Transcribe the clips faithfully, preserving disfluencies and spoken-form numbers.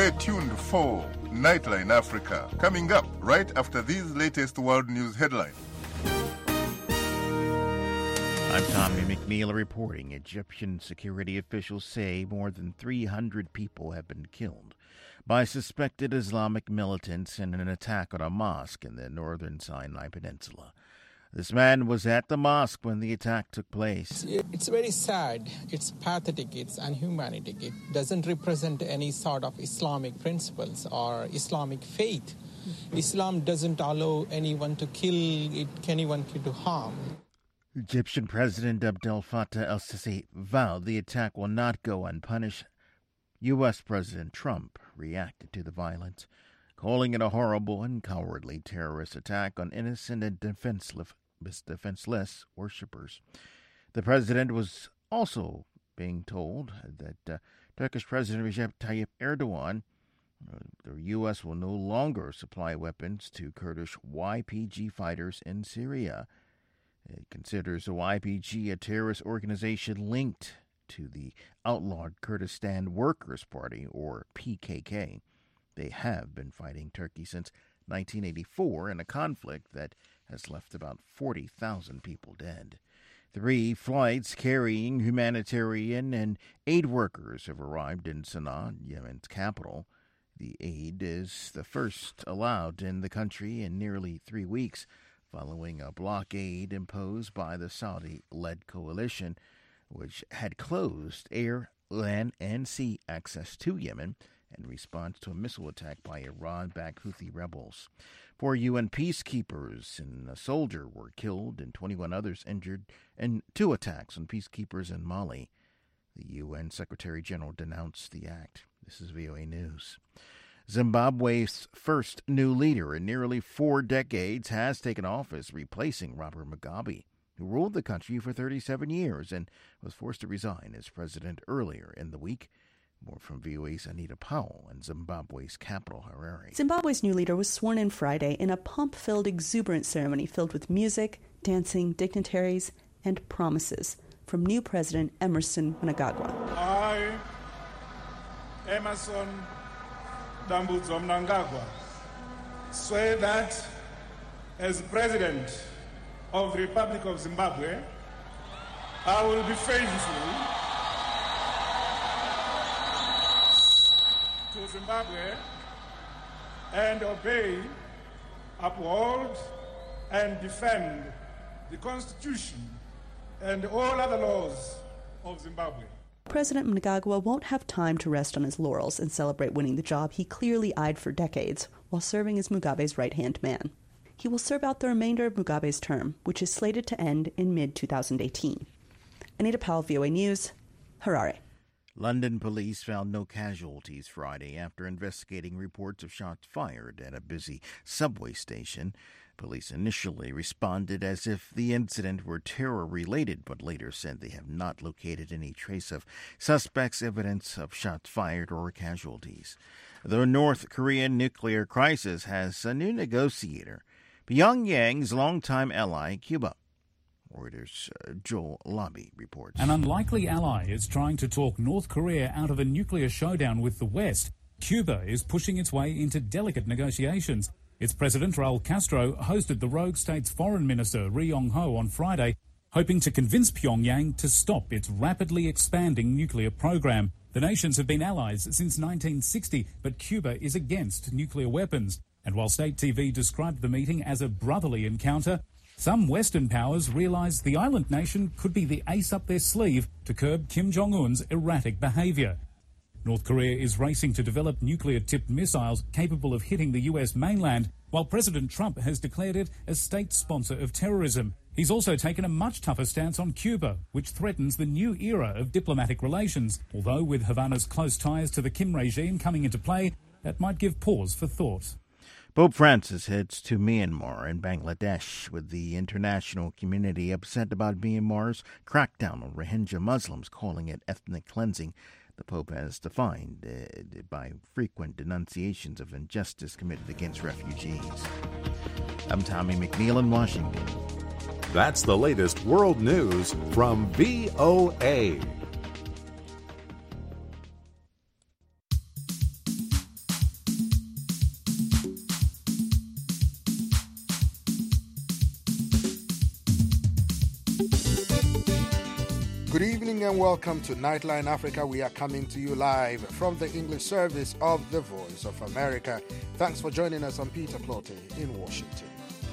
Stay tuned for Nightline Africa, coming up right after these latest world news headlines. I'm Tommy McNeil reporting. Egyptian security officials say more than three hundred people have been killed by suspected Islamic militants in an attack on a mosque in the northern Sinai Peninsula. This man was at the mosque when the attack took place. It's very sad. It's pathetic. It's unhumanic. It doesn't represent any sort of Islamic principles or Islamic faith. Islam doesn't allow anyone to kill, it, anyone to harm. Egyptian President Abdel Fattah el-Sisi vowed the attack will not go unpunished. U S. President Trump reacted to the violence, calling it a horrible and cowardly terrorist attack on innocent and defenseless, defenseless worshippers. The president was also being told that uh, Turkish President Recep Tayyip Erdogan, uh, the U S will no longer supply weapons to Kurdish Y P G fighters in Syria. It considers the Y P G a terrorist organization linked to the outlawed Kurdistan Workers' Party, or P K K. They have been fighting Turkey since nineteen eighty-four in a conflict that has left about forty thousand people dead. Three flights carrying humanitarian and aid workers have arrived in Sana'a, Yemen's capital. The aid is the first allowed in the country in nearly three weeks, following a blockade imposed by the Saudi-led coalition, which had closed air, land, and sea access to Yemen in response to a missile attack by Iran-backed Houthi rebels. Four U N peacekeepers and a soldier were killed and twenty-one others injured in two attacks on peacekeepers in Mali. The U N Secretary-General denounced the act. This is V O A News. Zimbabwe's first new leader in nearly four decades has taken office, replacing Robert Mugabe, who ruled the country for thirty-seven years and was forced to resign as president earlier in the week. More from V O A's Anita Powell in Zimbabwe's capital, Harare. Zimbabwe's new leader was sworn in Friday in a pomp-filled, exuberant ceremony filled with music, dancing, dignitaries, and promises from new president Emmerson Mnangagwa. I, Emmerson Dambudzo Mnangagwa, swear that as president of the Republic of Zimbabwe, I will be faithful to Zimbabwe and obey, uphold, and defend the Constitution and all other laws of Zimbabwe. President Mnangagwa won't have time to rest on his laurels and celebrate winning the job he clearly eyed for decades while serving as Mugabe's right-hand man. He will serve out the remainder of Mugabe's term, which is slated to end in mid twenty eighteen. Anita Powell, V O A News, Harare. London police found no casualties Friday after investigating reports of shots fired at a busy subway station. Police initially responded as if the incident were terror-related, but later said they have not located any trace of suspects, evidence of shots fired, or casualties. The North Korean nuclear crisis has a new negotiator, Pyongyang's longtime ally, Cuba. Reuters' uh, Joel Lobby reports. An unlikely ally is trying to talk North Korea out of a nuclear showdown with the West. Cuba is pushing its way into delicate negotiations. Its president, Raul Castro, hosted the rogue state's foreign minister, Ri Yong-ho, on Friday, hoping to convince Pyongyang to stop its rapidly expanding nuclear program. The nations have been allies since nineteen sixty, but Cuba is against nuclear weapons. And while state T V described the meeting as a brotherly encounter, some Western powers realized the island nation could be the ace up their sleeve to curb Kim Jong-un's erratic behavior. North Korea is racing to develop nuclear-tipped missiles capable of hitting the U S mainland, while President Trump has declared it a state sponsor of terrorism. He's also taken a much tougher stance on Cuba, which threatens the new era of diplomatic relations. Although with Havana's close ties to the Kim regime coming into play, that might give pause for thought. Pope Francis heads to Myanmar and Bangladesh, with the international community upset about Myanmar's crackdown on Rohingya Muslims, calling it ethnic cleansing. The Pope has defined uh, by frequent denunciations of injustice committed against refugees. I'm Tommy McNeil in Washington. That's the latest world news from V O A. Good evening and welcome to Nightline Africa. We are coming to you live from the English service of the Voice of America. Thanks for joining us. I'm Peter Clotte in Washington.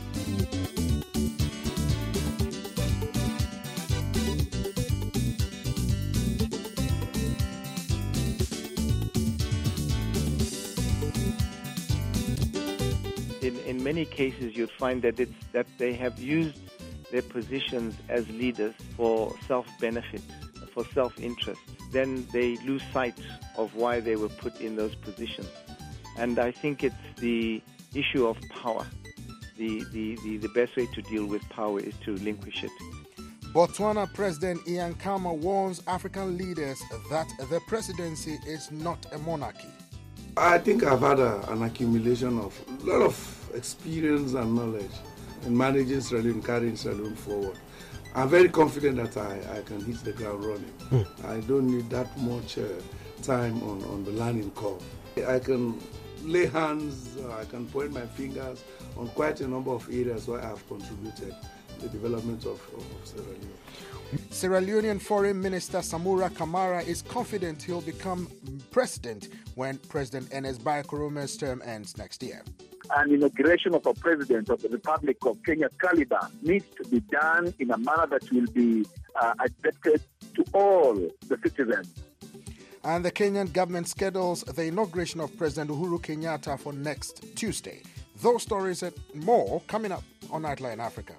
In, in many cases, you'd find that it's that they have used their positions as leaders for self-benefit, for self-interest. Then they lose sight of why they were put in those positions. And I think it's the issue of power. The, the, the, the best way to deal with power is to relinquish it. Botswana President Ian Khama warns African leaders that the presidency is not a monarchy. I think I've had a, an accumulation of a lot of experience and knowledge in managing Sierra Leone, carrying Sierra Leone forward. I'm very confident that I, I can hit the ground running. Mm. I don't need that much uh, time on, on the learning curve. I can lay hands, uh, I can point my fingers on quite a number of areas where I have contributed to the development of, of, of Sierra Leone. Sierra Leonean Foreign Minister Samura Kamara is confident he'll become president when President Ernest Bai Korome's term ends next year. An inauguration of a president of the Republic of Kenya's caliber needs to be done in a manner that will be uh, accepted to all the citizens. And the Kenyan government schedules the inauguration of President Uhuru Kenyatta for next Tuesday. Those stories and more coming up on Nightline Africa.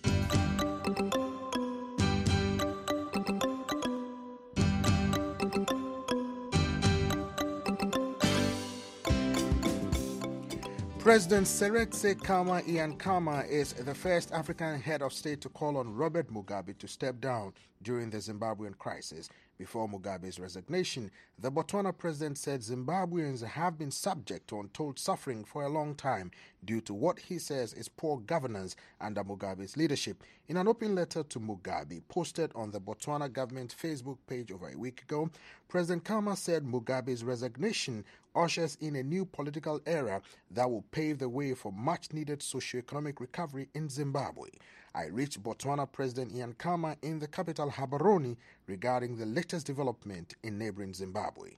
President Seretse Khama Ian Khama is the first African head of state to call on Robert Mugabe to step down during the Zimbabwean crisis. Before Mugabe's resignation, the Botswana president said Zimbabweans have been subject to untold suffering for a long time due to what he says is poor governance under Mugabe's leadership. In an open letter to Mugabe posted on the Botswana government Facebook page over a week ago, President Khama said Mugabe's resignation ushers in a new political era that will pave the way for much-needed socio-economic recovery in Zimbabwe. I reached Botswana President Ian Khama in the capital Gaborone regarding the latest development in neighboring Zimbabwe.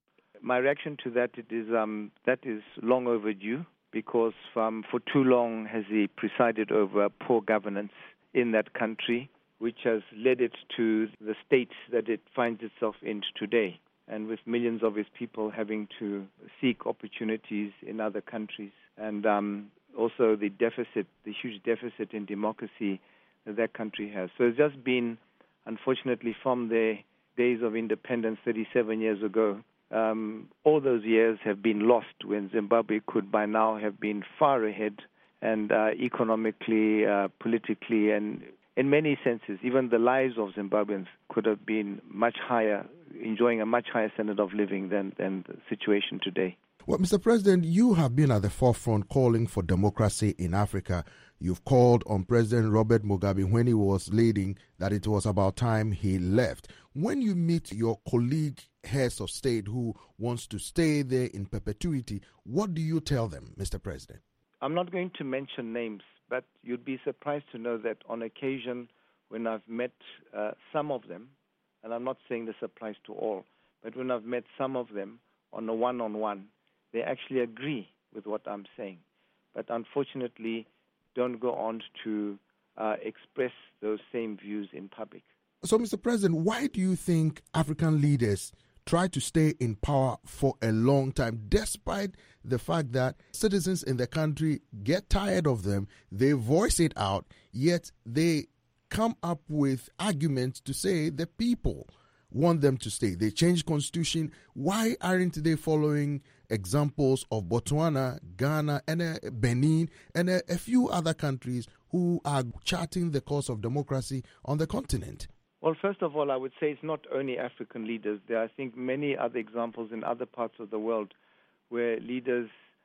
My reaction to that is um, that is long overdue because um, for too long has he presided over poor governance in that country, which has led it to the state that it finds itself in today, and with millions of its people having to seek opportunities in other countries. And um, also the deficit, the huge deficit in democracy that that country has. So it's just been, unfortunately, from the days of independence thirty-seven years ago, um, all those years have been lost when Zimbabwe could by now have been far ahead and uh, economically, uh, politically, and in many senses, even the lives of Zimbabweans could have been much higher, enjoying a much higher standard of living than, than the situation today. Well, Mister President, you have been at the forefront calling for democracy in Africa. You've called on President Robert Mugabe when he was leading that it was about time he left. When you meet your colleague heads of state who wants to stay there in perpetuity, what do you tell them, Mister President? I'm not going to mention names, but you'd be surprised to know that on occasion when I've met uh, some of them, and I'm not saying this applies to all, but when I've met some of them on a one-on-one, they actually agree with what I'm saying, but unfortunately don't go on to uh, express those same views in public. So, Mister President, why do you think African leaders try to stay in power for a long time, despite the fact that citizens in the country get tired of them, they voice it out, yet they come up with arguments to say the people want them to stay? They change constitution. Why aren't they following examples of Botswana, Ghana, and uh, Benin, and uh, a few other countries who are charting the course of democracy on the continent? Well, first of all, I would say it's not only African leaders. There are, I think, many other examples in other parts of the world where leaders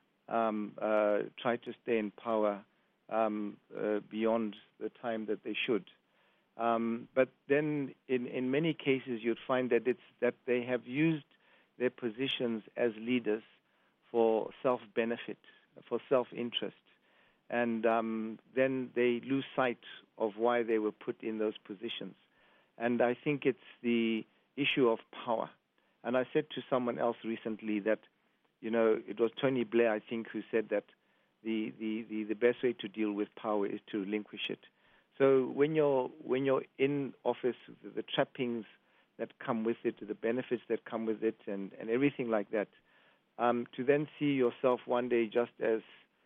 um, uh, try to stay in power um, uh, beyond the time that they should. Um, but then in, in many cases, you'd find that it's that they have used their positions as leaders for self-benefit, for self-interest. And um, then they lose sight of why they were put in those positions. And I think it's the issue of power. And I said to someone else recently that, you know, it was Tony Blair, I think, who said that the, the, the, the best way to deal with power is to relinquish it. So when you're when you're in office, the, the trappings that come with it, the benefits that come with it, and, and everything like that, um, to then see yourself one day just as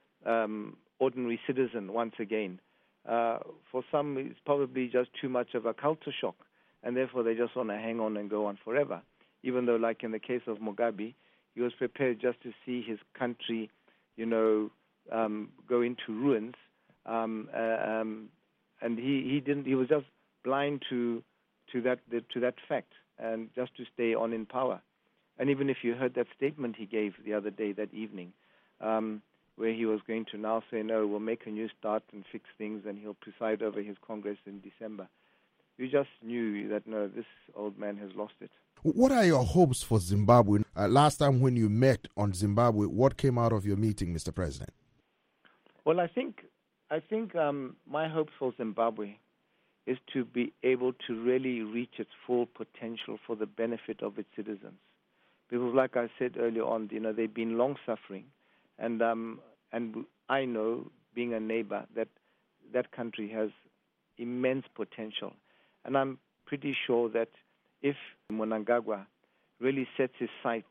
um, ordinary citizen once again, uh, for some it's probably just too much of a culture shock, and therefore they just want to hang on and go on forever. Even though, like in the case of Mugabe, he was prepared just to see his country, you know, um, go into ruins, um, uh, um, and he, he didn't. He was just blind to to that to that fact, and just to stay on in power. And even if you heard that statement he gave the other day, that evening, um, where he was going to now say, no, we'll make a new start and fix things, and he'll preside over his Congress in December. You just knew that, no, this old man has lost it. What are your hopes for Zimbabwe? Uh, last time when you met on Zimbabwe, what came out of your meeting, Mister President? Well, I think I think um, my hopes for Zimbabwe is to be able to really reach its full potential for the benefit of its citizens. Because, like I said earlier on, you know, they've been long suffering, and um, and I know, being a neighbor, that that country has immense potential, and I'm pretty sure that if Mnangagwa really sets his sights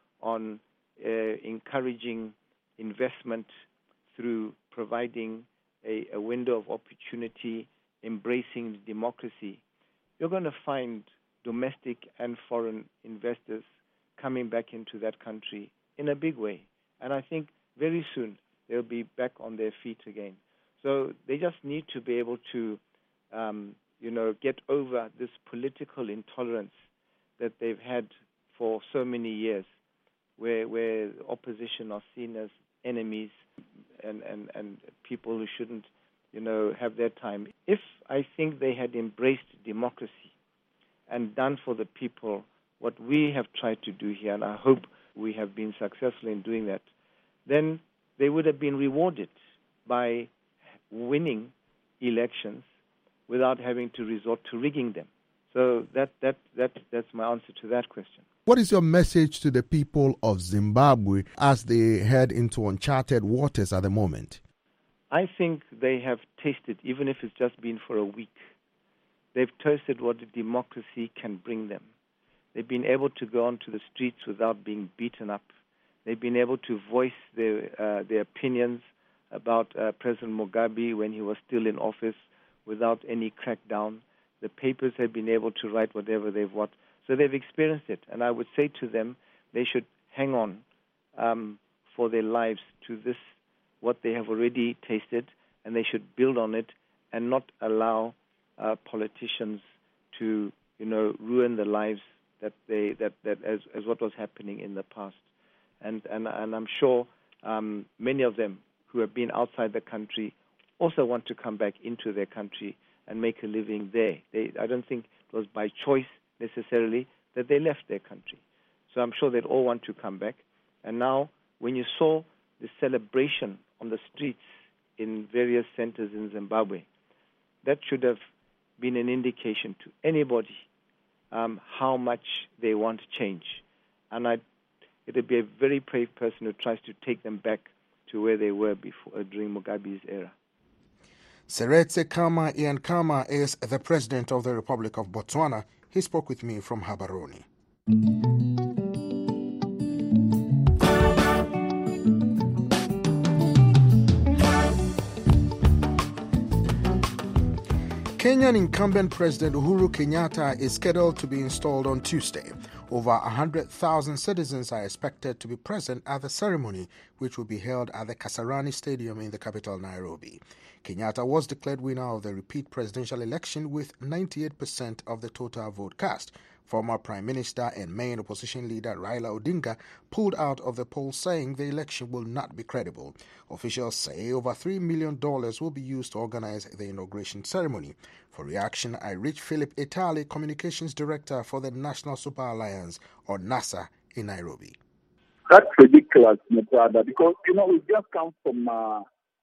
on uh, encouraging investment through providing a, a window of opportunity, embracing democracy, you're going to find domestic and foreign investors coming back into that country in a big way. And I think very soon they'll be back on their feet again. So they just need to be able to, um, you know, get over this political intolerance that they've had for so many years, where where opposition are seen as enemies and, and, and people who shouldn't, you know, have their time. If I think they had embraced democracy and done for the people what we have tried to do here, and I hope we have been successful in doing that, then they would have been rewarded by winning elections without having to resort to rigging them. So that, that, that, that's my answer to that question. What is your message to the people of Zimbabwe as they head into uncharted waters at the moment? I think they have tasted, even if it's just been for a week, they've tasted what democracy can bring them. They've been able to go onto the streets without being beaten up. They've been able to voice their uh, their opinions about uh, President Mugabe when he was still in office without any crackdown. The papers have been able to write whatever they've want. So they've experienced it. And I would say to them, they should hang on um, for their lives to this, what they have already tasted, and they should build on it and not allow uh, politicians to, you know, ruin the lives that they that, that as, as what was happening in the past. And and, and I'm sure um, many of them who have been outside the country also want to come back into their country and make a living there. They, I don't think it was by choice necessarily that they left their country. So I'm sure they'd all want to come back. And now, when you saw the celebration on the streets in various centers in Zimbabwe, that should have been an indication to anybody um, how much they want change. And I'd, it would be a very brave person who tries to take them back to where they were before uh, during Mugabe's era. Seretse Khama Ian Khama is the President of the Republic of Botswana. He spoke with me from Gaborone. Kenyan incumbent President Uhuru Kenyatta is scheduled to be installed on Tuesday. Over one hundred thousand citizens are expected to be present at the ceremony, which will be held at the Kasarani Stadium in the capital, Nairobi. Kenyatta was declared winner of the repeat presidential election with ninety-eight percent of the total vote cast. Former Prime Minister and main opposition leader Raila Odinga pulled out of the poll, saying the election will not be credible. Officials say over three million dollars will be used to organize the inauguration ceremony. For reaction, I reached Philip Etali, Communications Director for the National Super Alliance, or NASA, in Nairobi. That's ridiculous, my brother, because, you know, we just come from uh,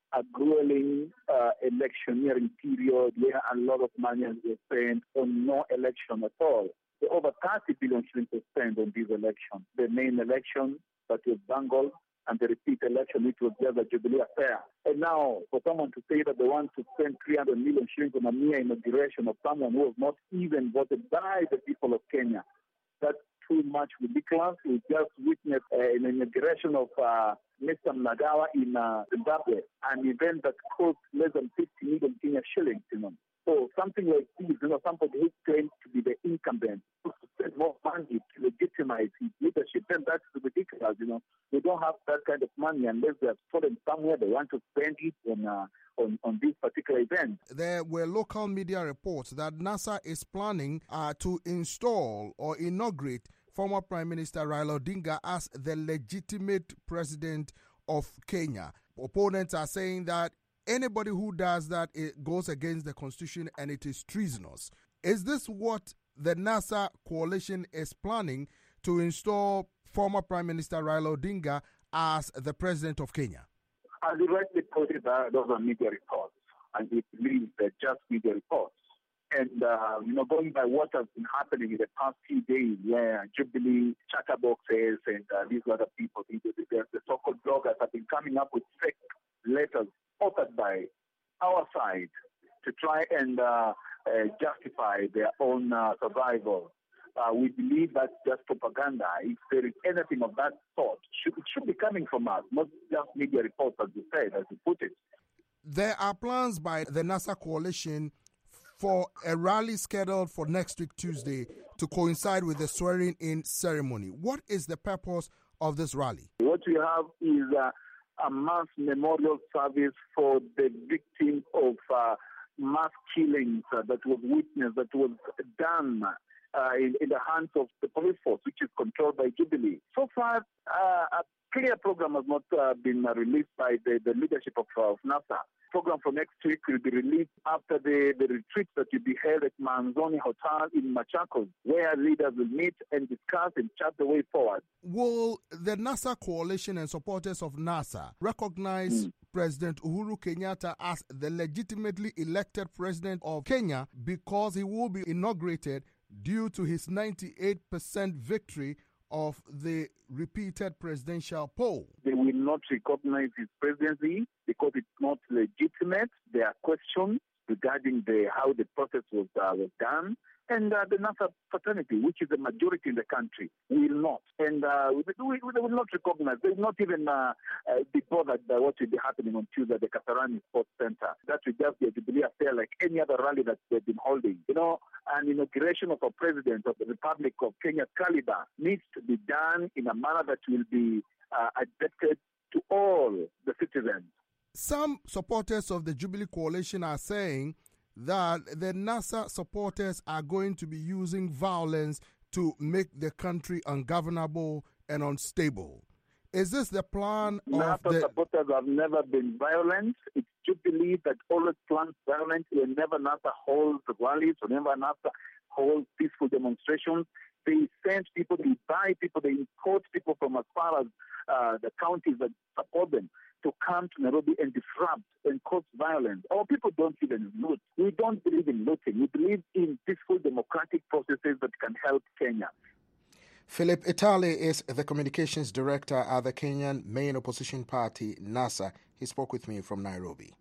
a grueling uh, electioneering period where a lot of money has been spent on no election at all. So over thirty billion shillings was spent on these elections. The main election that was bungled and the repeat election, which was just a Jubilee affair. And now, for someone to say that they want to spend three hundred million shillings on a mere inauguration of someone who was not even voted by the people of Kenya, that's too much ridiculous. We just witnessed uh, an inauguration of uh, Mister Mnagawa in uh, Zimbabwe, an event that cost less than fifty million Kenya shillings, you know. So something like this, you know, somebody who claims to be the incumbent, to spend more money to legitimize his leadership, then that's ridiculous, you know. They don't have that kind of money unless they have stolen somewhere. They want to spend it on, uh, on, on this particular event. There were local media reports that NASA is planning uh, to install or inaugurate former Prime Minister Raila Odinga as the legitimate president of Kenya. Opponents are saying that anybody who does that, it goes against the Constitution and it is treasonous. Is this what the NASA coalition is planning, to install former Prime Minister Raila Odinga as the president of Kenya? As you rightly pointed out, those are media reports, and we believe they're just media reports. And, uh, you know, going by what has been happening in the past few days, where Jubilee chatterboxes and uh, these other people, the, the, the so-called bloggers, have been coming up with fake letters authored by our side to try and uh, uh, justify their own uh, survival. Uh, we believe that's just propaganda. If there is anything of that sort, should, it should be coming from us, not just media reports, as you said, as you put it. There are plans by the NASA coalition for a rally scheduled for next week, Tuesday, to coincide with the swearing-in ceremony. What is the purpose of this rally? What we have is uh, a mass memorial service for the victims of uh, mass killings uh, that was witnessed, that was done uh, in, in the hands of the police force, which is controlled by Jubilee. So far, uh, a clear program has not uh, been uh, released by the, the leadership of, uh, of NASA. Program for next week will be released after the, the retreat that will be held at Manzoni Hotel in Machakos, where leaders will meet and discuss and chart the way forward. Will the NASA coalition and supporters of NASA recognize mm. President Uhuru Kenyatta as the legitimately elected president of Kenya because he will be inaugurated due to his ninety-eight percent victory of the repeated presidential poll? They will not recognize his presidency because it's not legitimate. There are questions regarding the how the process was, uh, was done. And uh, the NASA fraternity, which is the majority in the country, will not. And uh, we, we, they will not recognize. They will not even uh, uh, be bothered by what will be happening on Tuesday at the Kasarani Sports Center. That will just be a Jubilee affair like any other rally that they've been holding. You know, an inauguration of a president of the Republic of Kenya caliber needs to be done in a manner that will be uh, adapted to all the citizens. Some supporters of the Jubilee Coalition are saying that the NASA supporters are going to be using violence to make the country ungovernable and unstable. Is this the plan NASA of the... supporters have never been violent. It's Jubilee that always plans violence. Whenever NASA holds rallies, whenever NASA holds peaceful demonstrations, they send people, they buy people, they import people from as far as uh, the counties that support them to come to Nairobi and disrupt and cause violence. Our people don't even loot. We don't believe in looting. We believe in peaceful democratic processes that can help Kenya. Philip Itali is the communications director at the Kenyan main opposition party, NASA. He spoke with me from Nairobi.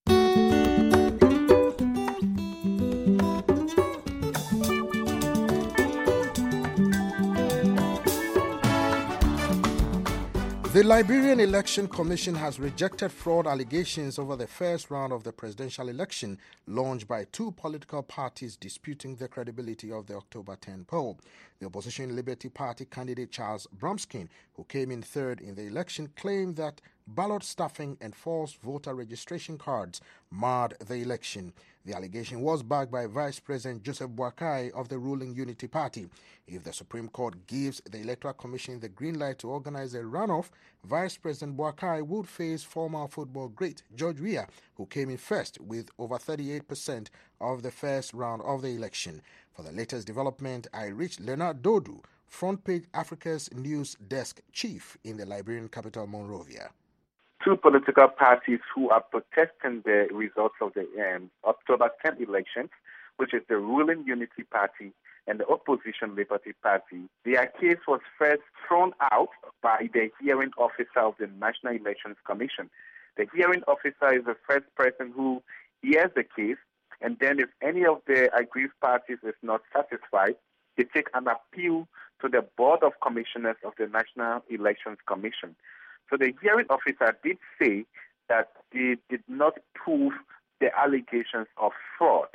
The Liberian Election Commission has rejected fraud allegations over the first round of the presidential election launched by two political parties disputing the credibility of the October tenth poll. The opposition Liberty Party candidate Charles Bromskin, who came in third in the election, claimed that ballot stuffing and false voter registration cards marred the election. The allegation was backed by Vice President Joseph Boakai of the ruling Unity Party. If the Supreme Court gives the Electoral Commission the green light to organize a runoff, Vice President Boakai would face former football great George Weah, who came in first with over thirty-eight percent of the first round of the election. For the latest development, I reached Leonard Dodu, Front Page Africa's news desk chief in the Liberian capital, Monrovia. two political parties who are protesting the results of the um, October tenth elections, which is the ruling Unity Party and the opposition Liberty Party. Their case was first thrown out by the hearing officer of the National Elections Commission. The hearing officer is the first person who hears the case, and then if any of the aggrieved parties is not satisfied, they take an appeal to the Board of Commissioners of the National Elections Commission. So the hearing officer did say that they did not prove the allegations of fraud,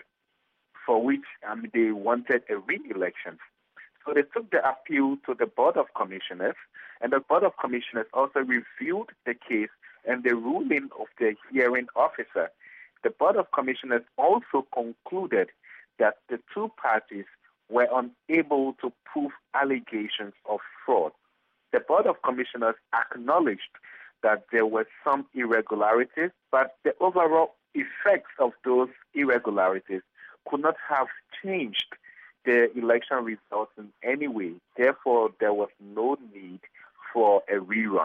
for which um, they wanted a re-election. So they took the appeal to the Board of Commissioners, and the Board of Commissioners also reviewed the case and the ruling of the hearing officer. The Board of Commissioners also concluded that the two parties were unable to prove allegations of fraud. The Board of Commissioners acknowledged that there were some irregularities, but the overall effects of those irregularities could not have changed the election results in any way. Therefore, there was no need for a rerun.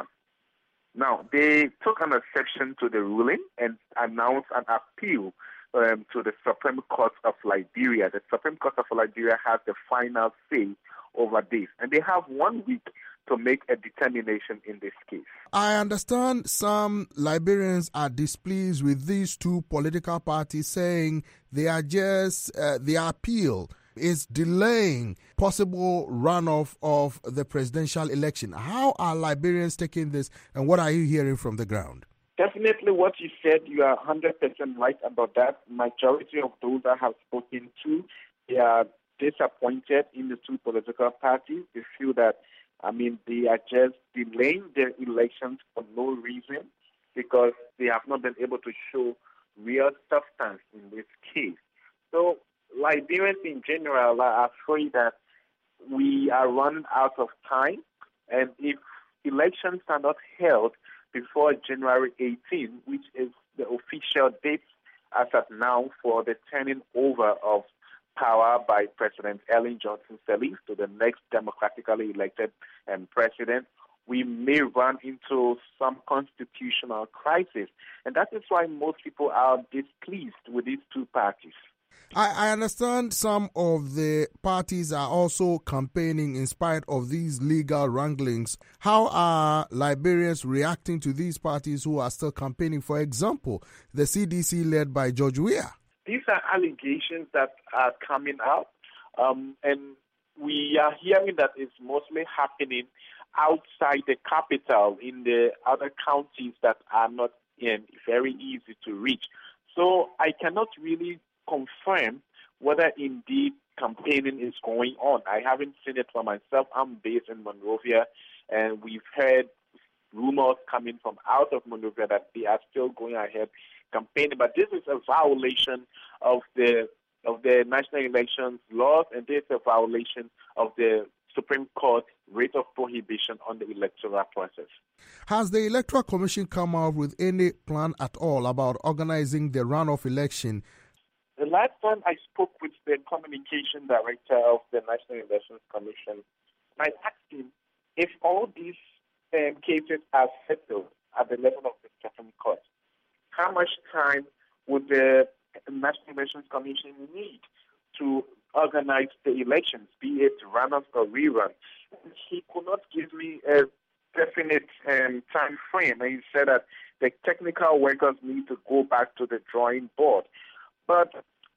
Now, they took an exception to the ruling and announced an appeal um, to the Supreme Court of Liberia. The Supreme Court of Liberia has the final say over this, and they have one week to make a determination in this case. I understand some Liberians are displeased with these two political parties, saying they are just, uh, the appeal is delaying possible runoff of the presidential election. How are Liberians taking this, and what are you hearing from the ground? Definitely what you said, you are one hundred percent right about that. Majority of those I have spoken to, they are disappointed in the two political parties. They feel that, I mean, they are just delaying their elections for no reason because they have not been able to show real substance in this case. So Liberians in general are afraid that we are running out of time, and if elections are not held before January eighteenth, which is the official date as of now for the turning over of power by President Ellen Johnson Sirleaf to the next democratically elected um, president, we may run into some constitutional crisis. And that is why most people are displeased with these two parties. I, I understand some of the parties are also campaigning in spite of these legal wranglings. How are Liberians reacting to these parties who are still campaigning? For example, the C D C led by George Weah. These are allegations that are coming out, um, and we are hearing that it's mostly happening outside the capital in the other counties that are not um, very easy to reach. So I cannot really confirm whether indeed campaigning is going on. I haven't seen it for myself. I'm based in Monrovia, and we've heard rumors coming from out of Monrovia that they are still going ahead campaigning. But this is a violation of the of the national elections laws, and this is a violation of the Supreme Court writ of prohibition on the electoral process. Has the Electoral Commission come out with any plan at all about organizing the runoff election? The last time I spoke with the communication director of the National Elections Commission, I asked him if all these um, cases are settled at the level of the Supreme Court, how much time would the National Elections Commission need to organize the elections, be it runoff or rerun? And he could not give me a definite um, time frame, and he said that the technical workers need to go back to the drawing board. But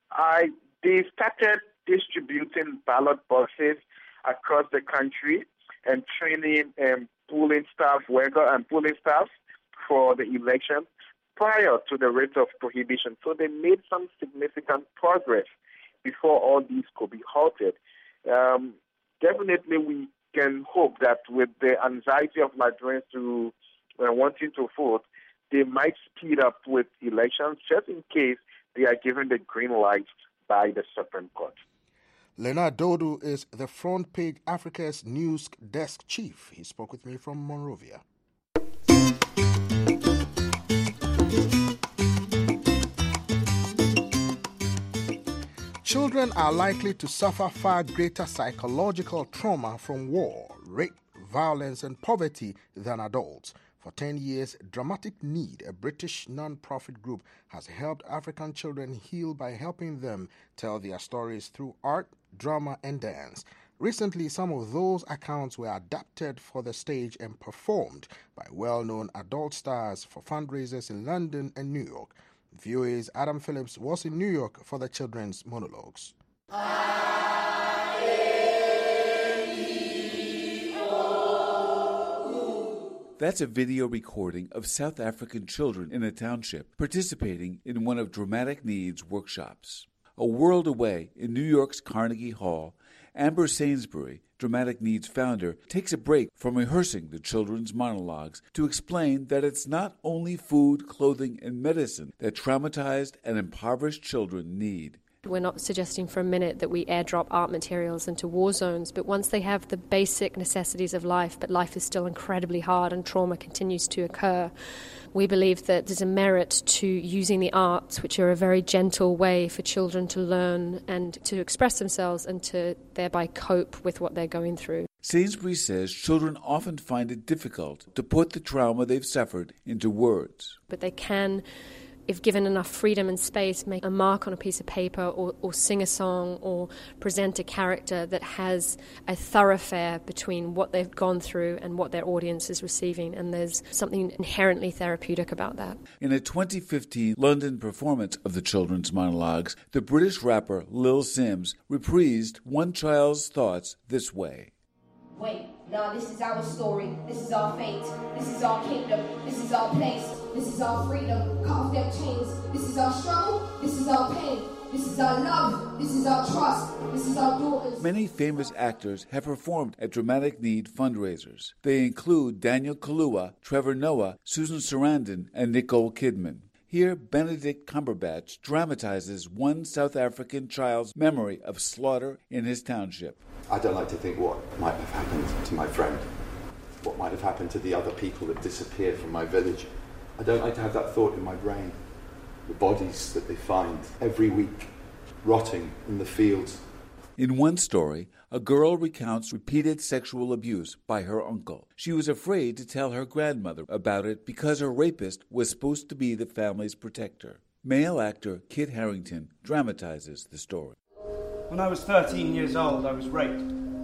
I they started distributing ballot boxes across the country and training um, polling staff worker and polling staff for the election prior to the writ of prohibition. So they made some significant progress before all these could be halted. Um, definitely, we can hope that with the anxiety of Liberians to uh, wanting to vote, they might speed up with elections just in case they are given the green light by the Supreme Court. Leonard Dodu is the Front Page Africa's news desk chief. He spoke with me from Monrovia. Children are likely to suffer far greater psychological trauma from war, rape, violence, and poverty than adults. For ten years, Dramatic Need, a British non-profit group, has helped African children heal by helping them tell their stories through art, drama, and dance. Recently, some of those accounts were adapted for the stage and performed by well-known adult stars for fundraisers in London and New York. V O A's Adam Phillips was in New York for the children's monologues. That's a video recording of South African children in a township participating in one of Dramatic Need's workshops. A world away in New York's Carnegie Hall, Amber Sainsbury, Dramatic Need's founder, takes a break from rehearsing the children's monologues to explain that it's not only food, clothing, and medicine that traumatized and impoverished children need. We're not suggesting for a minute that we airdrop art materials into war zones, but once they have the basic necessities of life, but life is still incredibly hard and trauma continues to occur, we believe that there's a merit to using the arts, which are a very gentle way for children to learn and to express themselves and to thereby cope with what they're going through. Sainsbury says children often find it difficult to put the trauma they've suffered into words. But they can, if given enough freedom and space, make a mark on a piece of paper or, or sing a song or present a character that has a thoroughfare between what they've gone through and what their audience is receiving. And there's something inherently therapeutic about that. In a twenty fifteen London performance of the children's monologues, the British rapper Lil Sims reprised one child's thoughts this way. Wait, nah, this is our story, this is our fate, this is our kingdom, this is our place, this is our freedom, cut off them chains, this is our struggle, this is our pain, this is our love, this is our trust, this is our daughters. Many famous actors have performed at Dramatic Need fundraisers. They include Daniel Kaluuya, Trevor Noah, Susan Sarandon, and Nicole Kidman. Here, Benedict Cumberbatch dramatizes one South African child's memory of slaughter in his township. I don't like to think what might have happened to my friend, what might have happened to the other people that disappeared from my village. I don't like to have that thought in my brain. The bodies that they find every week, rotting in the fields. In one story, a girl recounts repeated sexual abuse by her uncle. She was afraid to tell her grandmother about it because her rapist was supposed to be the family's protector. Male actor Kit Harington dramatizes the story. When I was thirteen years old, I was raped.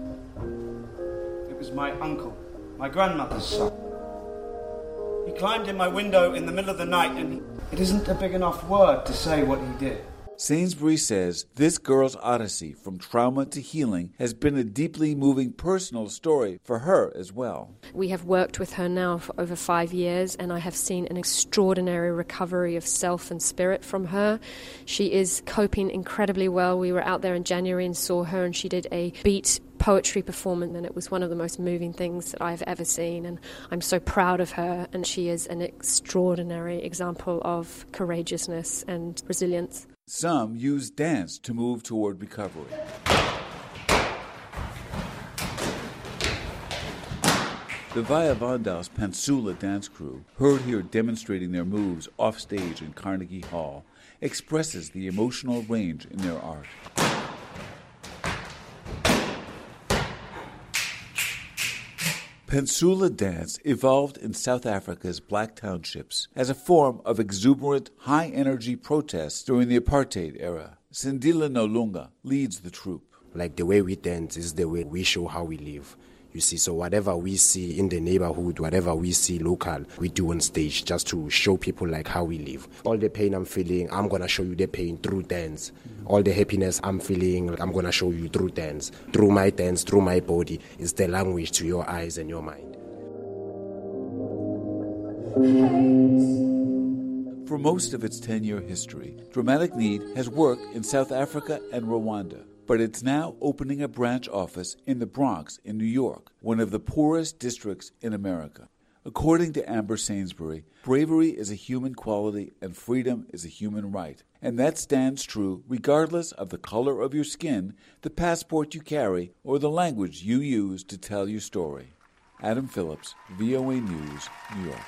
It was my uncle, my grandmother's son. He climbed in my window in the middle of the night and he, it isn't a big enough word to say what he did. Sainsbury says this girl's odyssey from trauma to healing has been a deeply moving personal story for her as well. We have worked with her now for over five years and I have seen an extraordinary recovery of self and spirit from her. She is coping incredibly well. We were out there in January and saw her and she did a beat poetry performance and it was one of the most moving things that I've ever seen, and I'm so proud of her, and she is an extraordinary example of courageousness and resilience. Some use dance to move toward recovery. The Via Vandals Pansula dance crew, heard here demonstrating their moves off stage in Carnegie Hall, expresses the emotional range in their art. Pansula dance evolved in South Africa's black townships as a form of exuberant, high-energy protest during the apartheid era. Sindila Nolunga leads the troupe. Like the way we dance is the way we show how we live. You see, so whatever we see in the neighborhood, whatever we see local, we do on stage just to show people like how we live. All the pain I'm feeling, I'm going to show you the pain through dance. All the happiness I'm feeling, I'm going to show you through dance. Through my dance, through my body, is the language to your eyes and your mind. For most of its ten-year history, Dramatic Need has worked in South Africa and Rwanda. But it's now opening a branch office in the Bronx in New York, one of the poorest districts in America. According to Amber Sainsbury, bravery is a human quality and freedom is a human right. And that stands true regardless of the color of your skin, the passport you carry, or the language you use to tell your story. Adam Phillips, V O A News, New York.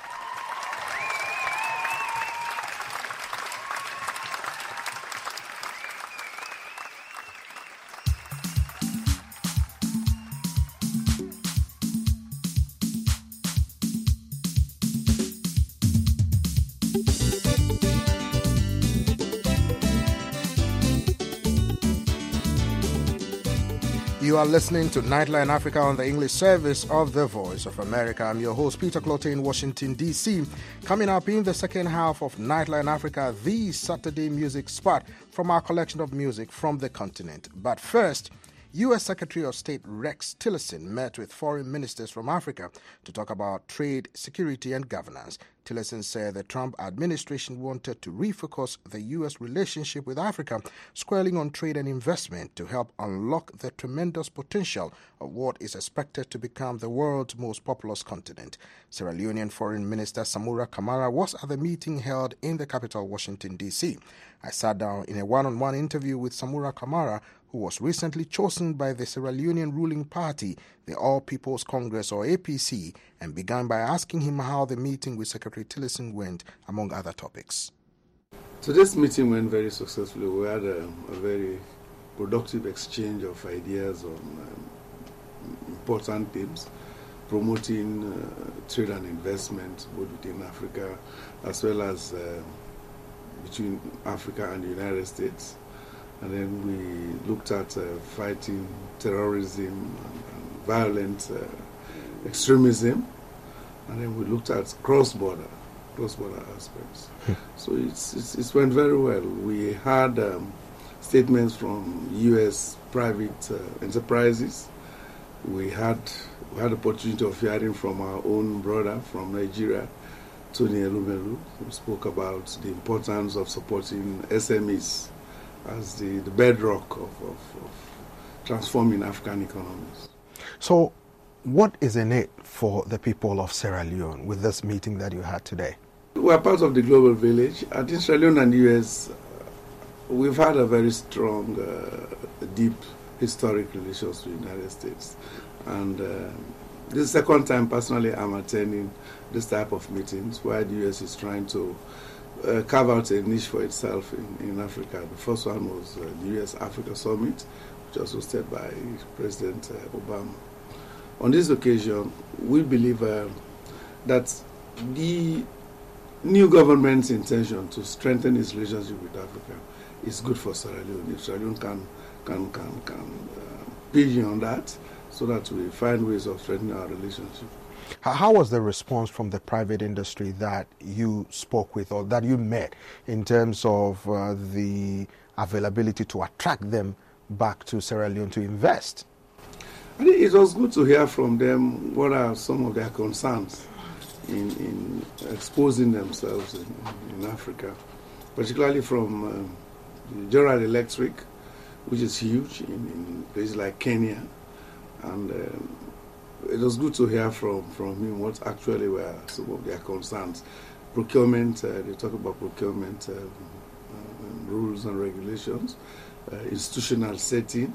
You are listening to Nightline Africa on the English service of the Voice of America. I'm your host, Peter Clotte in Washington, D C Coming up in the second half of Nightline Africa, the Saturday music spot from our collection of music from the continent. But first, U S Secretary of State Rex Tillerson met with foreign ministers from Africa to talk about trade, security, and governance. Tillerson said the Trump administration wanted to refocus the U S relationship with Africa, squarely on trade and investment to help unlock the tremendous potential of what is expected to become the world's most populous continent. Sierra Leonean Foreign Minister Samura Kamara was at the meeting held in the capital, Washington, D C I sat down in a one-on-one interview with Samura Kamara, who was recently chosen by the Sierra Leonean ruling party, the All People's Congress, or A P C, and began by asking him how the meeting with Secretary Tillerson went, among other topics. So this meeting went very successfully. We had a, a very productive exchange of ideas on um, important themes, promoting uh, trade and investment, both within Africa as well as uh, between Africa and the United States. And then we looked at uh, fighting terrorism and, and violent uh, extremism. And then we looked at cross-border, cross-border aspects. So it's, it's it went very well. We had um, statements from U S private uh, enterprises. We had we had the opportunity of hearing from our own brother from Nigeria, Tony Elumelu, who spoke about the importance of supporting S M Es as the, the bedrock of, of, of transforming African economies. So what is in it for the people of Sierra Leone with this meeting that you had today? We are part of the global village. I think Sierra Leone and the U S, uh, we've had a very strong, uh, deep historic relations with the United States. And uh, this is the second time personally I'm attending this type of meetings where the U S is trying to Uh, carve out a niche for itself in, in Africa. The first one was uh, the U S Africa Summit, which was hosted by President uh, Obama. On this occasion, we believe uh, that the new government's intention to strengthen its relationship with Africa is good for Sierra Leone. If Sierra Leone can, can, can, can uh, pigeon on that so that we find ways of strengthening our relationship. How was the response from the private industry that you spoke with or that you met in terms of uh, the availability to attract them back to Sierra Leone to invest? I think it was good to hear from them what are some of their concerns in, in exposing themselves in, in Africa, particularly from uh, General Electric, which is huge in, in places like Kenya. And um, it was good to hear from, from him what actually were some of their concerns. Procurement, uh, they talk about procurement uh, uh, rules and regulations, uh, institutional setting,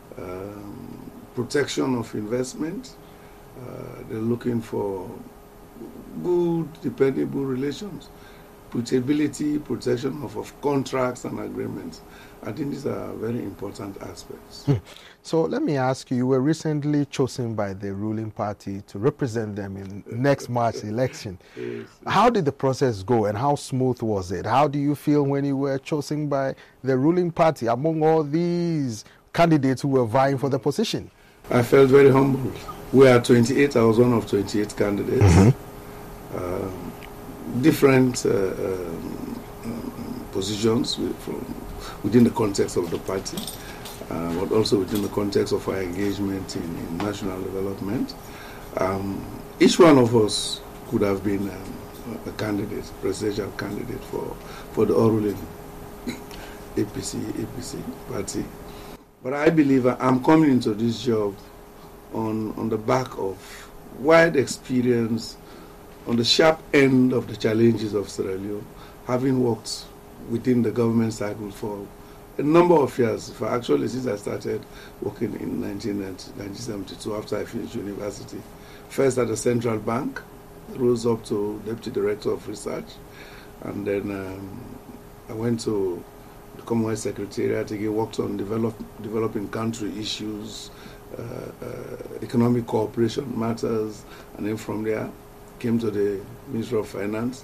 um, protection of investment. Uh, they're looking for good, dependable relations, putability, protection of, of contracts and agreements. I think these are very important aspects. So let me ask you, you were recently chosen by the ruling party to represent them in next March election. Yes. How did the process go and how smooth was it? How do you feel when you were chosen by the ruling party among all these candidates who were vying for the position? I felt very humbled. We are twenty-eight. I was one of twenty-eight candidates. Mm-hmm. Um, different uh, um, um, positions from within the context of the party, uh, but also within the context of our engagement in, in national development. Um, each one of us could have been um, a candidate, presidential candidate for, for the all-ruling A P C, A P C party. But I believe I'm coming into this job on, on the back of wide experience on the sharp end of the challenges of Sierra Leone, having worked within the government cycle for a number of years. For actually, since I started working in nineteen seventy-two after I finished university, first at the Central Bank, rose up to Deputy Director of Research, and then um, I went to the Commonwealth Secretariat, again worked on develop, developing country issues, uh, uh, economic cooperation matters, and then from there came to the Ministry of Finance,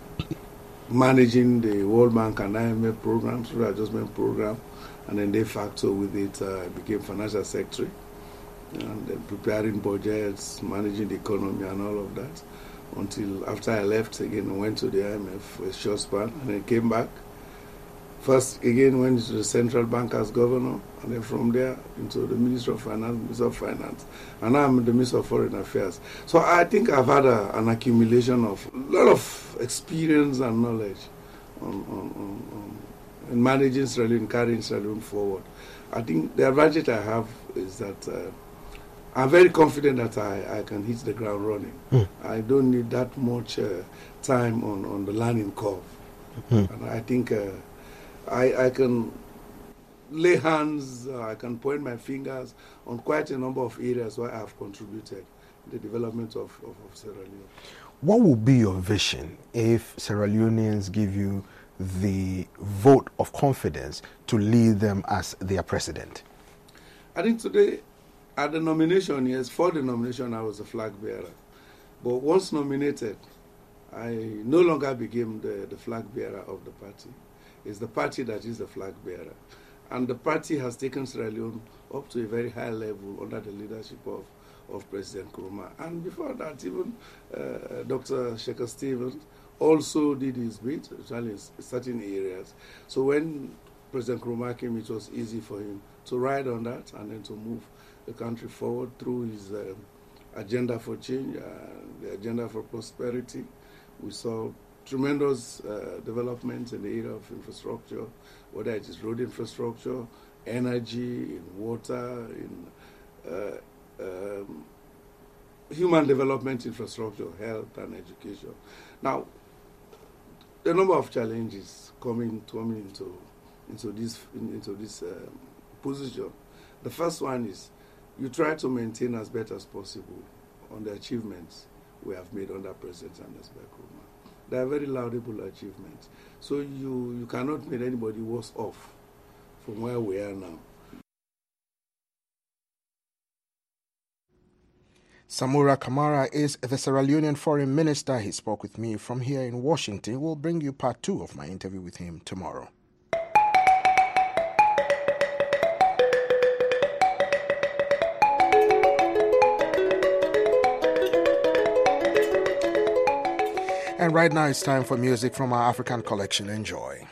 managing the World Bank and I M F programs, Rural Adjustment Program, and then de facto with it uh, became Financial Secretary. and then preparing budgets, managing the economy and all of that. Until after I left again, I went to the I M F for a short span and then came back. First, again, went to the central bank as governor, and then from there into the Ministry of Finance, Minister of Finance, and now I'm the Minister of Foreign Affairs. So I think I've had a, an accumulation of a lot of experience and knowledge on, on, on, on in managing Sierra Leone, carrying Sierra Leone forward. I think the advantage I have is that uh, I'm very confident that I, I can hit the ground running. Mm. I don't need that much uh, time on, on the learning curve. Mm. And I think uh, I, I can lay hands, uh, I can point my fingers on quite a number of areas where I have contributed to the development of, of, of Sierra Leone. What would be your vision if Sierra Leoneans give you the vote of confidence to lead them as their president? I think today, at the nomination, yes, for the nomination, I was a flag bearer. But once nominated, I no longer became the, the flag bearer of the party. It's the party that is the flag bearer. And the party has taken Sierra Leone up to a very high level under the leadership of, of President Nkrumah. And before that, even uh, Doctor Shaker Stevens also did his bit, especially in certain areas. So when President Nkrumah came, it was easy for him to ride on that and then to move the country forward through his uh, agenda for change, uh, the agenda for prosperity. We saw tremendous uh, developments in the area of infrastructure, whether it is road infrastructure, energy, in water, in uh, um, human development infrastructure, health and education. Now, the number of challenges coming, coming into, into this, into this um, position. The first one is you try to maintain as best as possible on the achievements we have made under President Sanders Nkrumah. They are very laudable achievements. So you, you cannot make anybody worse off from where we are now. Samura Kamara is the Sierra Leonean foreign minister. He spoke with me from here in Washington. We'll bring you part two of my interview with him tomorrow. And right now it's time for music from our African collection. Enjoy.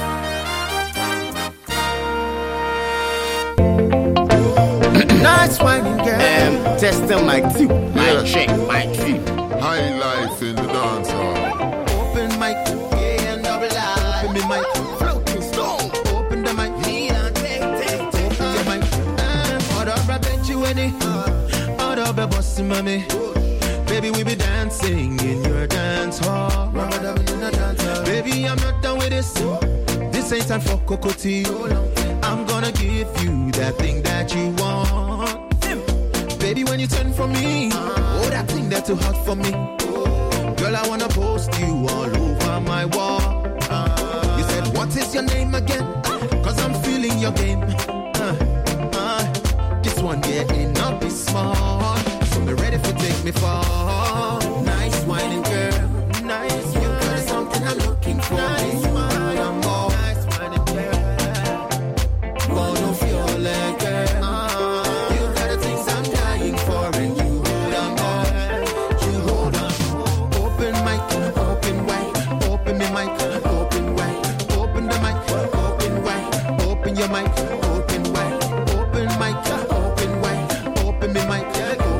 Nice whining girl. Um, testing my two. My check, my two. High life in the dance hall. Open mic, yeah, and double I. Open me mic, floating stone. Open the mic, need and take, take, take. Open the mic. Out of the bet you any. Out of the bossy mommy. Baby, we be dancing in your dance hall. Baby, I'm not done with this. This ain't time for cocotte. I'm gonna give you that thing that you want. Baby, when you turn for me, oh, that thing that's too hot for me. Girl, I wanna post you all over my wall. You said, what is your name again? Cause I'm feeling your game. Uh, uh, this one getting up is small. So be ready for take me far. Nice whining girl. Nice, you got something I'm looking for. Nice whining more. Nice whining girl. Gonna feel like girl. Uh, you got the things I'm dying for, and you hold on more. You hold on. Open mic, open wide. Open me mic, open wide. Open the mic, open wide. Open your mic, open wide. Open mic, open wide. Open me mic.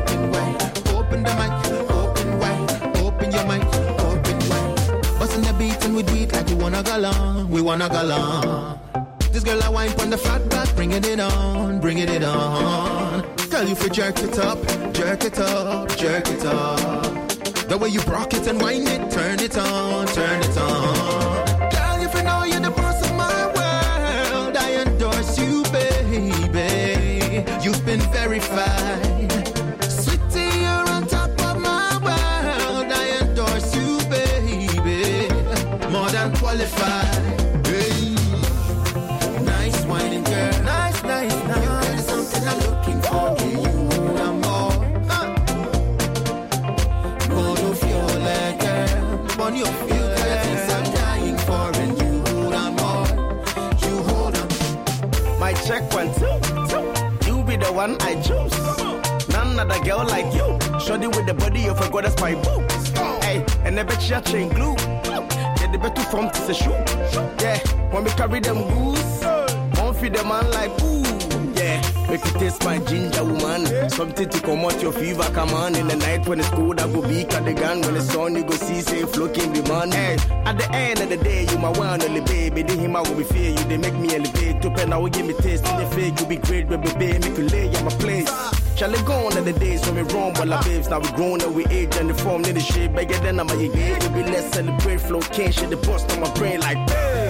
Wanna go long, we wanna go long. This girl I wine on the flat back, bringing it on, bringing it on. Girl, you feel jerk it up, jerk it up, jerk it up. The way you rock it and wind it, turn it on, turn it on. Girl, if you know you're the boss of my world, I endorse you, baby. You've been verified. Sweetie, you're on top of my world. I endorse you, baby. More than qualified. Hey. Nice whining girl. Nice, nice, nice. You got something I'm looking for. Can you hold on more? Uh. Gonna feel like girl. On your feel like things I'm dying for. And you hold on more. You hold on. My check one, two, two. You be the one I choose. other girl like you. Shorty with the body of a goddess, my boo. Hey, and I bet you chain glue. Yeah, the better from to the shoe. Yeah, when we carry them goose, won't feed them man like ooh. Yeah, make you taste my ginger woman. Something to come out your fever, come on. In the night when it's cold, I go beak at the gun. When it's on, you go see, say, floating the man. Hey, at the end of the day, you my one only baby. They him I will be fear you, they make me elevate. To pen, I will give me taste in the fake. You be great, baby, baby, make you lay at my place. Shall it go on the days when we wrong, while our babes now we grown and we age and the form in the shape bigger than I'm a year. We be let's celebrate flow, can't shit the bust on my brain like hey.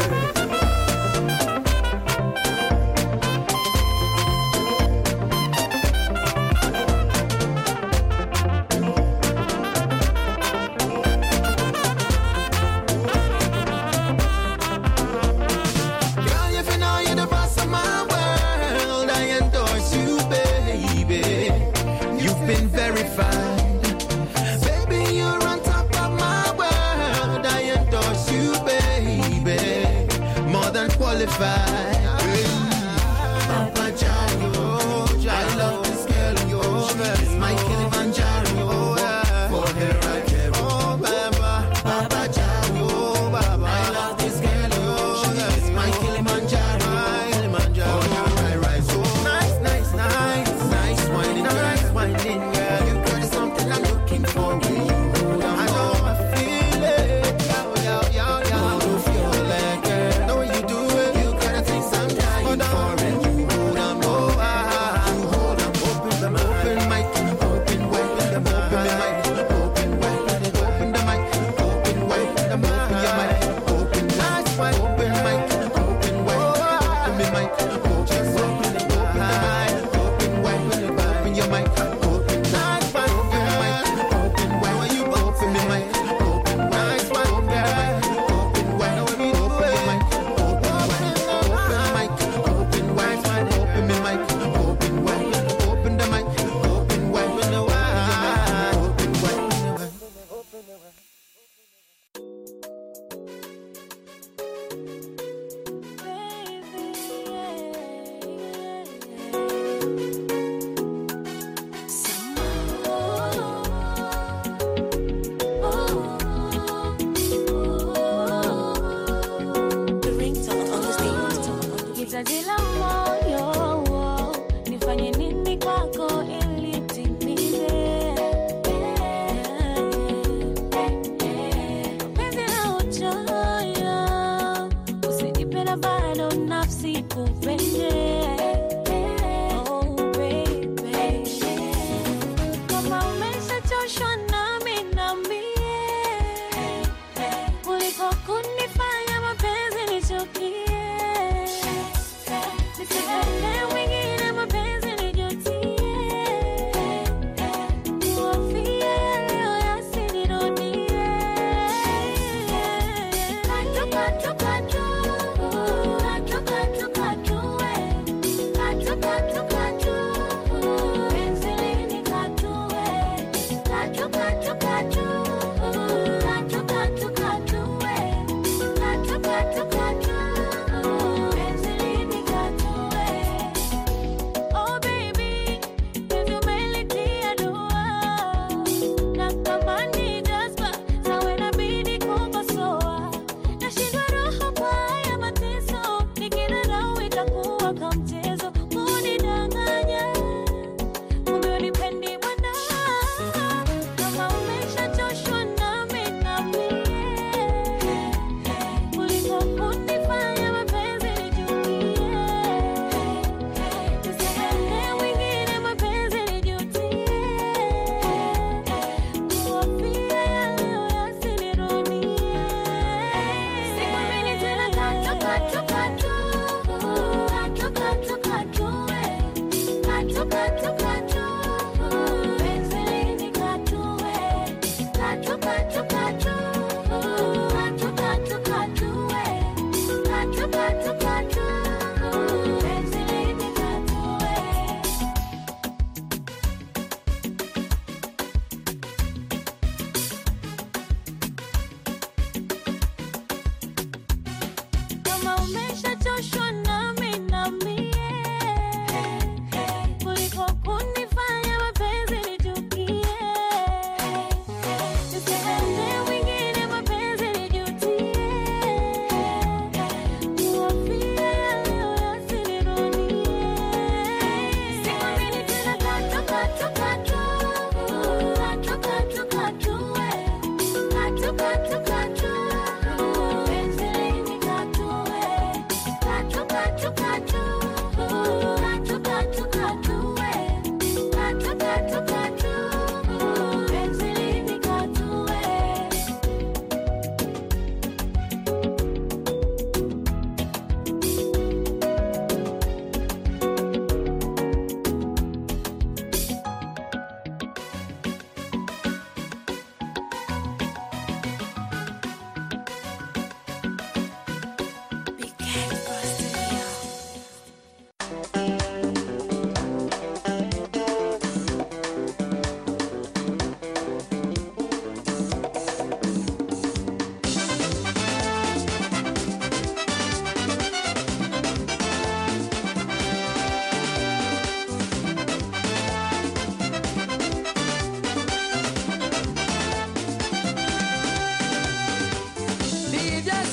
Kuliko kunifanya mapenzi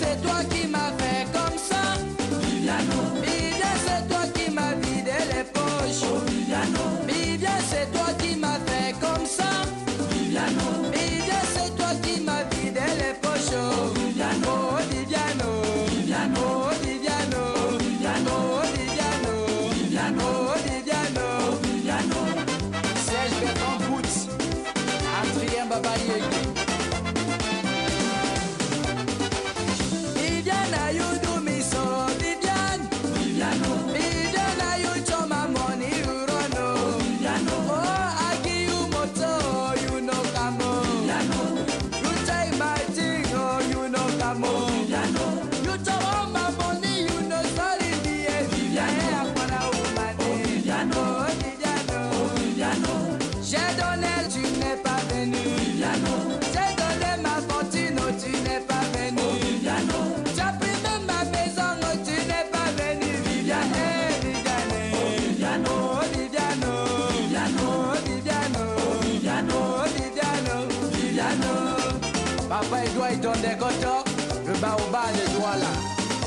c'est toi qui m'as fait comme ça. Viviano. Viviane, c'est toi qui m'as vidé les poches. Oh, Viviano. Viviane, c'est toi qui m'as fait comme ça. Viviano. Viviane, c'est toi qui m'as vidé les poches. Oh, Viviano. Oh, Viviano. Viviano. Oh, Viviano. Oh, Viviano. Oh, Viviano. Viviano. Oh, Viviano. Oh, Viviano. Serge Bertrand Boots. Adrien Babayé. Viviana, you do me so, Viviane. Viviano. Viviana, you turn my money, you run, oh. Viviano. Oh, I give you motor, you know come on. Viviano. You take my thing, oh, you know come on. Viviano. You turn all my money, you know sorry, Viviano. Viviano. Oh, Viviano. Oh, Viviano. Oh, Viviano. J'ai donné, tu n'es pas venu. Viviano. J'ai donné ma fortune, oh, tu n'es pas venu. Oh, Viviano. Tu as pris même ma maison, oh, tu n'es pas venu. Viviane, eh, Viviane. Oh, Viviano. Oh, Viviano. Viviano. Oh, Viviano. Oh, Viviano. Oh, Viviano. Viviano. Papa, il doit y donner des coteaux. Le baobab, le doigt là.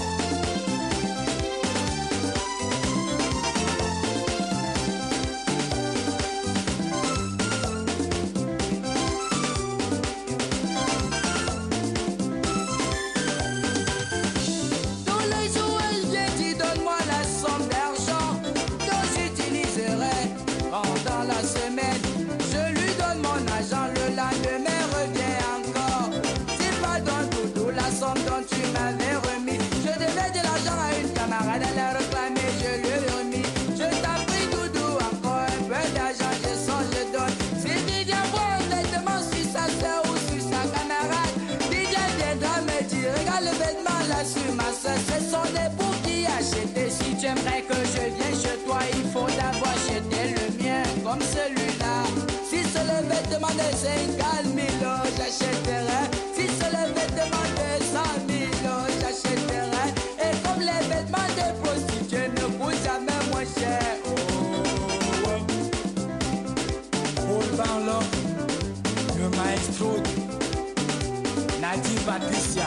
Tous les jours, elle vient, tu donnes-moi la somme d'argent dont j'utiliserai pendant la semaine. Je lui donne mon argent, le lendemain revient encore. C'est pas dans tout la somme dont tu m'avais remis. Je devais de l'argent à une camarade, elle a réclamé, je lui ai remis. Je t'en prie, Doudou, encore un peu d'argent, je sens, je donne. Si Viviane voit honnêtement sur sa soeur ou sur sa camarade, Viviane viendra me dire, regarde le vêtement là sur ma soeur, ce sont des bouts qui achetaient. Si tu aimerais que je vienne chez toi, il faut d'abord acheter le mien, comme celui-là. Si c'est le vêtement de cinquante mille, j'achèterai. Si c'est le vêtement de cent mille, j'achèterai. Et comme les vêtements des prostituées ne coûtent jamais moins cher. Oh, oh, oh. Paul Barlow, le maestro, Nadie Patricia.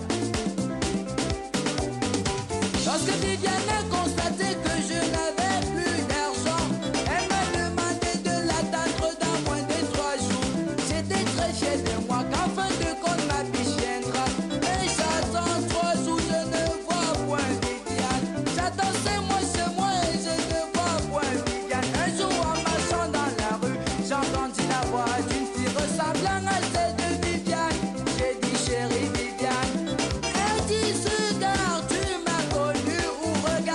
Lorsque Viviane a constaté que je n'avais plus d'argent, elle m'a demandé de l'attendre dans moins de trois jours. J'étais très fier de moi qu'en fin de compte ma biche viendra. Mais j'attends trois jours, je ne vois point Viviane. J'attends c'est moi, c'est moi et je ne vois point Viviane. Un jour en marchant dans la rue, j'entendis la voix d'une fille ressemblant à celle de Viviane. J'ai dit chérie Viviane. Elle dit ce gars tu m'as connu ou regarde.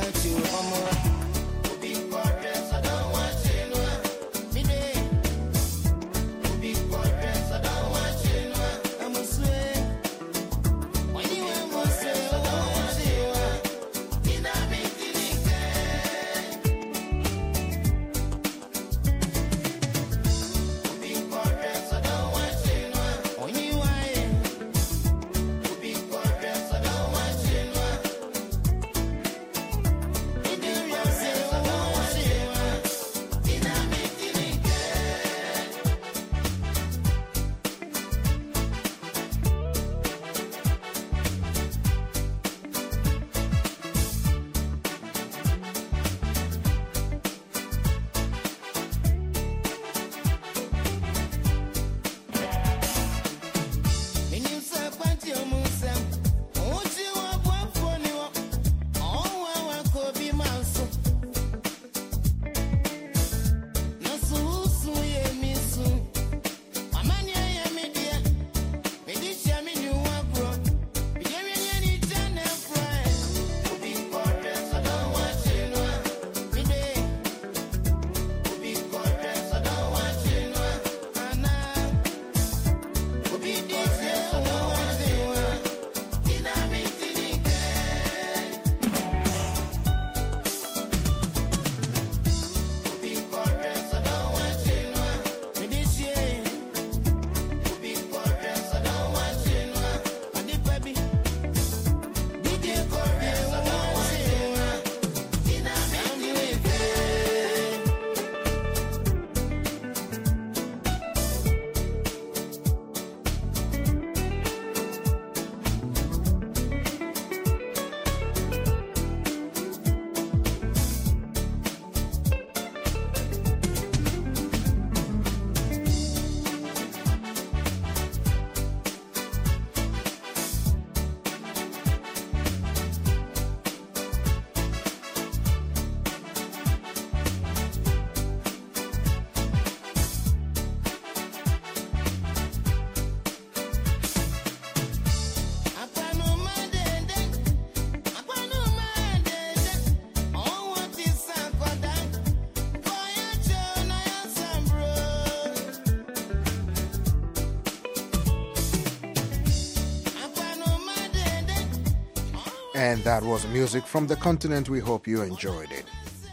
And that was music from the continent. We hope you enjoyed it.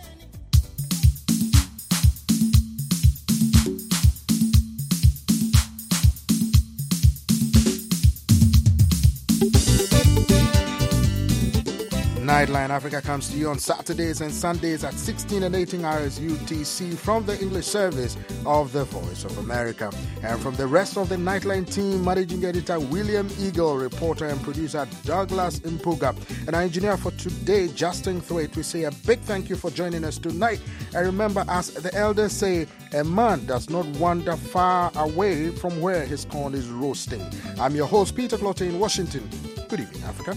Nightline Africa comes to you on Saturdays and Sundays at sixteen and eighteen hours U T C from the English service of the Voice of America. And from the rest of the Nightline team, managing editor William Eagle, reporter and producer Douglas Mpuga, and our engineer for today, Justin Thwaite, we say a big thank you for joining us tonight. And remember, as the elders say, a man does not wander far away from where his corn is roasting. I'm your host, Peter Clotte in Washington. Good evening, Africa.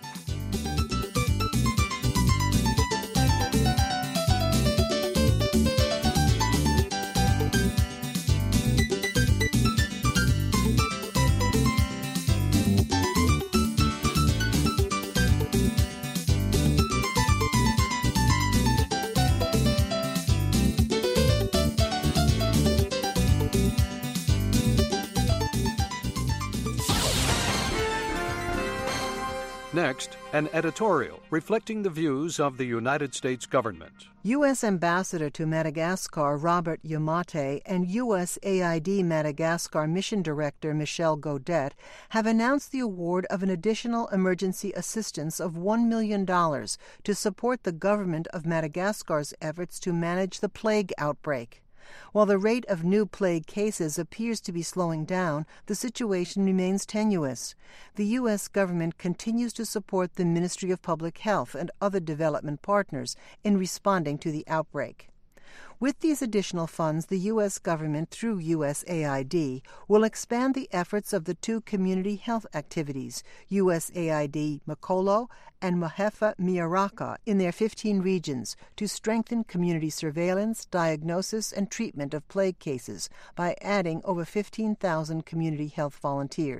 Next, an editorial reflecting the views of the United States government. U S Ambassador to Madagascar Robert Yamate and U S A I D Madagascar Mission Director Michelle Godet have announced the award of an additional emergency assistance of one million dollars to support the government of Madagascar's efforts to manage the plague outbreak. While the rate of new plague cases appears to be slowing down, the situation remains tenuous. The U S government continues to support the Ministry of Public Health and other development partners in responding to the outbreak. With these additional funds, the U S government, through U S A I D, will expand the efforts of the two community health activities, U S A I D Makolo and Mahefa Miaraka, in their fifteen regions to strengthen community surveillance, diagnosis, and treatment of plague cases by adding over fifteen thousand community health volunteers.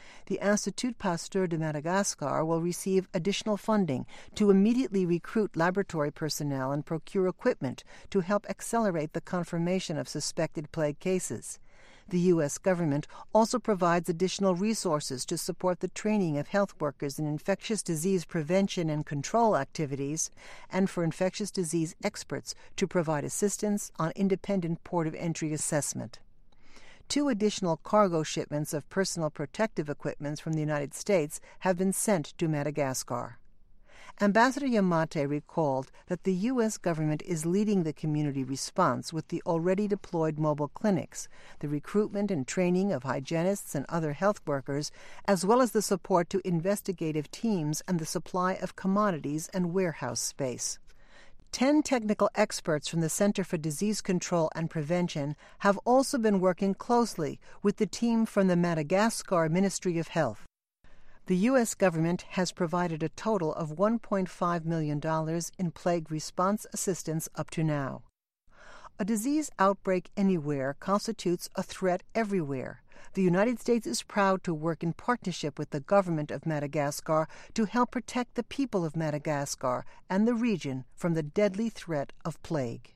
the Institut Pasteur de Madagascar will receive additional funding to immediately recruit laboratory personnel and procure equipment to help accelerate the confirmation of suspected plague cases. The U S government also provides additional resources to support the training of health workers in infectious disease prevention and control activities, and for infectious disease experts to provide assistance on independent port of entry assessment. Two additional cargo shipments of personal protective equipment from the United States have been sent to Madagascar. Ambassador Yamate recalled that the U S government is leading the community response with the already deployed mobile clinics, the recruitment and training of hygienists and other health workers, as well as the support to investigative teams and the supply of commodities and warehouse space. Ten technical experts from the Center for Disease Control and Prevention have also been working closely with the team from the Madagascar Ministry of Health. The U S government has provided a total of one point five million dollars in plague response assistance up to now. A disease outbreak anywhere constitutes a threat everywhere. The United States is proud to work in partnership with the government of Madagascar to help protect the people of Madagascar and the region from the deadly threat of plague.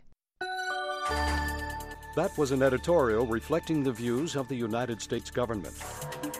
That was an editorial reflecting the views of the United States government.